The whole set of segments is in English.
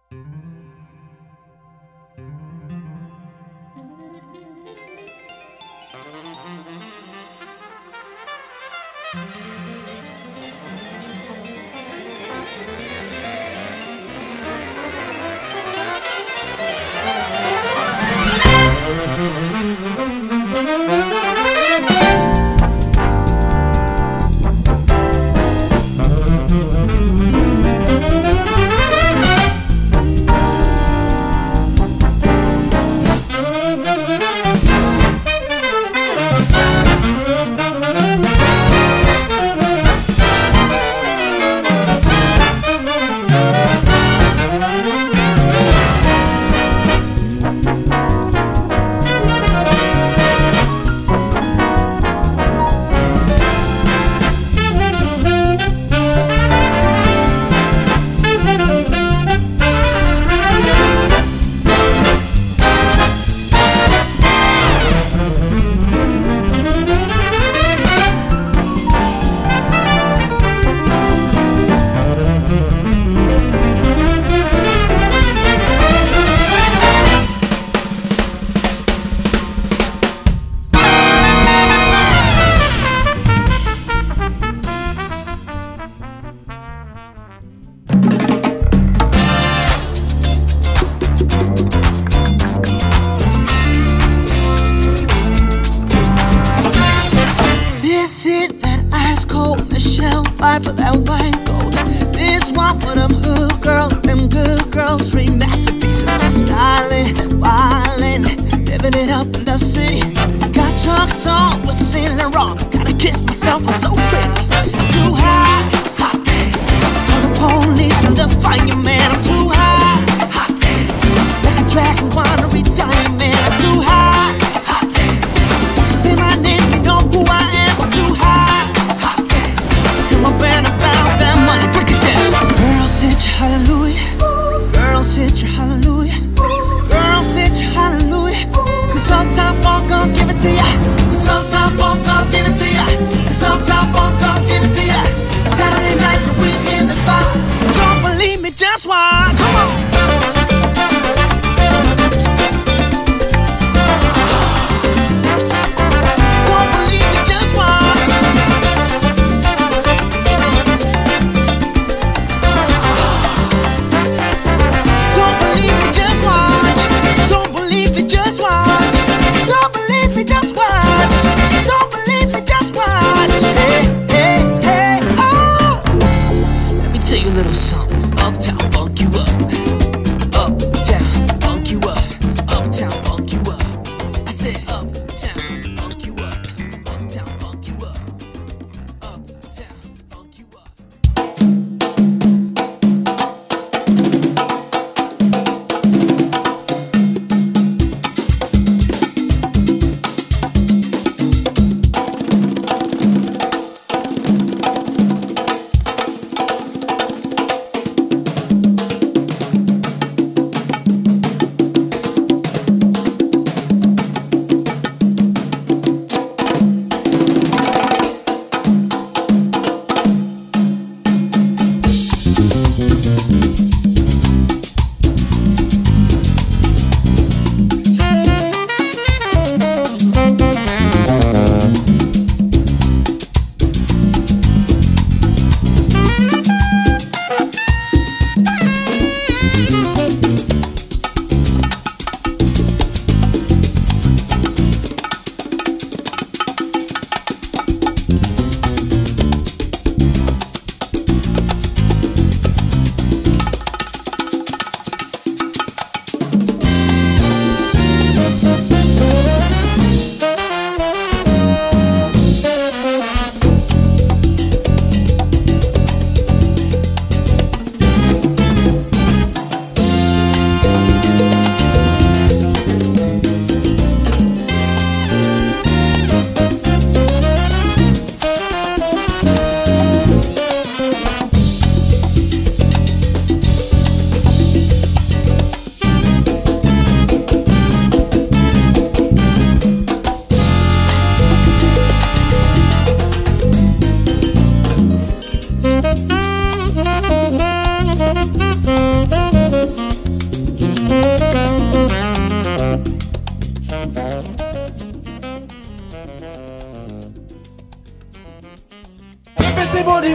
Fight for that white gold. This one for them hood girls, them good girls, straight masterpieces. Styling, wildin', living it up in the city. Got chucks on, was singing wrong. Gotta kiss myself, I'm so pretty. I'm too high, hot damn. Call the police and the fireman. I'm too high, hot damn. Like a dragon, wanna retire, man. I'm too high, hot damn. Say my name, you know who I am. I'm too high, hot damn. I'm bad about that money, break it down. Girl, sit your hallelujah. Girl, sit your hallelujah. Girl, sit your hallelujah. Cause sometimes I'm gonna give it to ya. Cause sometimes I'm gonna give it to ya. Cause sometimes I'm gonna give it to ya. Saturday night, we in the spot. Don't believe me, just watch. Come on. Little something, uptown funk you up.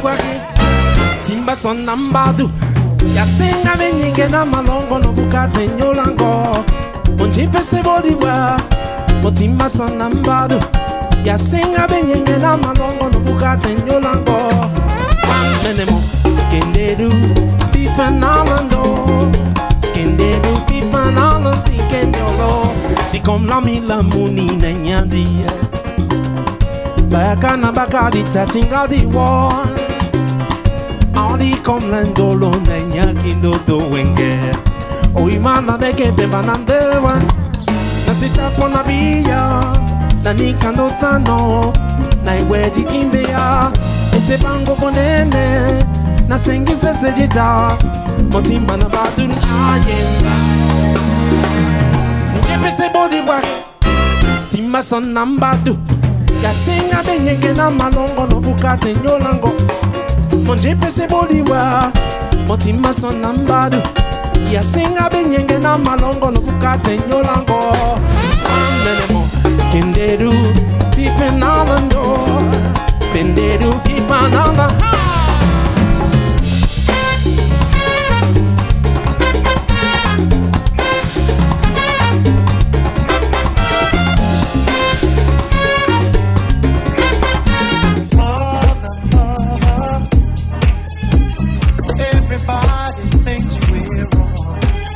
wake timba son nambadu ya singa benyinge na malongo no bukate nyolango onjipe se body wa motimba son nambadu ya singa benyinge na malongo no bukate nyolango menemo kendedu pipa nalando kendedu pipa nalandi kendolo di kom la mi la muni na nyandi baka na baka di tatinga di wa Adi kom landolo na nyakindo do wenge o imana de ke be manandewa na sita kona biya na nikando tano na iwe di kimbea ese bango bonene na sengi se sejita motimba na badun ayemba njepe se body work timba son nambadu ya singa benyenge na malongo no bukate nyolango Monjepe se body wa motima son nambadu ya singa benyenge na malongo no bukate nyolango Menemo kenderu pipe nalando penderu pipa nalanda Everybody thinks we're wrong.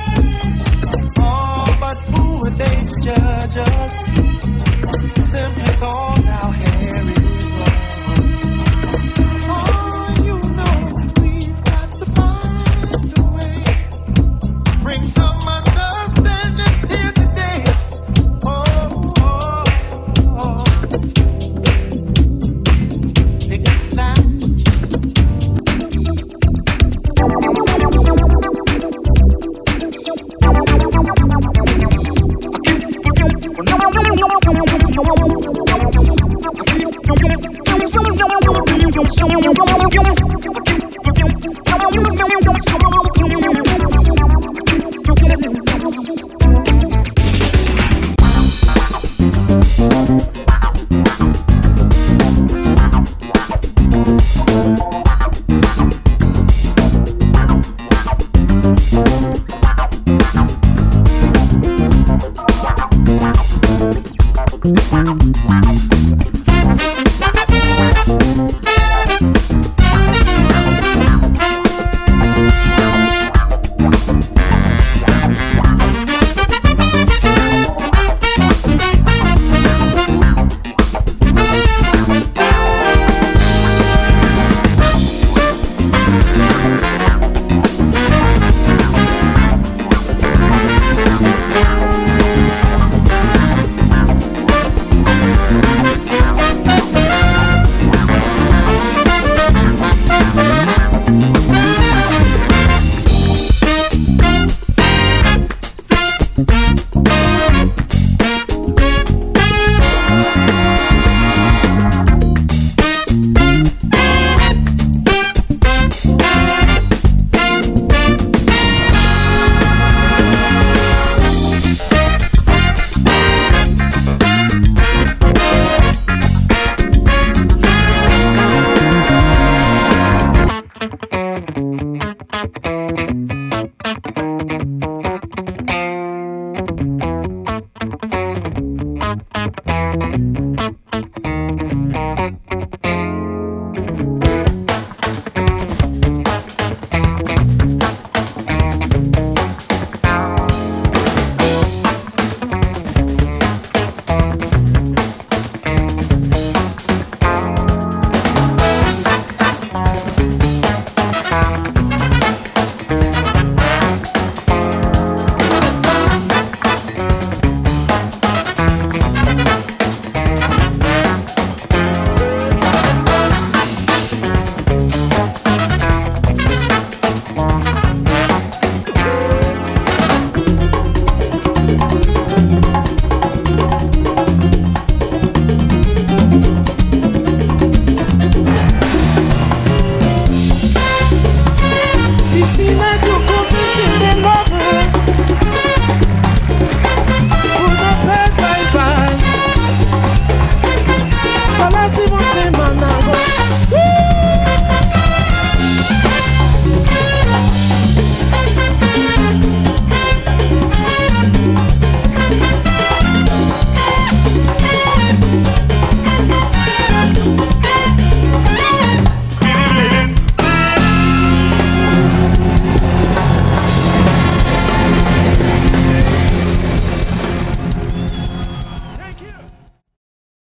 Oh, but who are they to judge us? Simply cause our hair is long. Oh, you know we've got to find a way. Bring some understanding here today. Oh, oh, oh. Pick it now.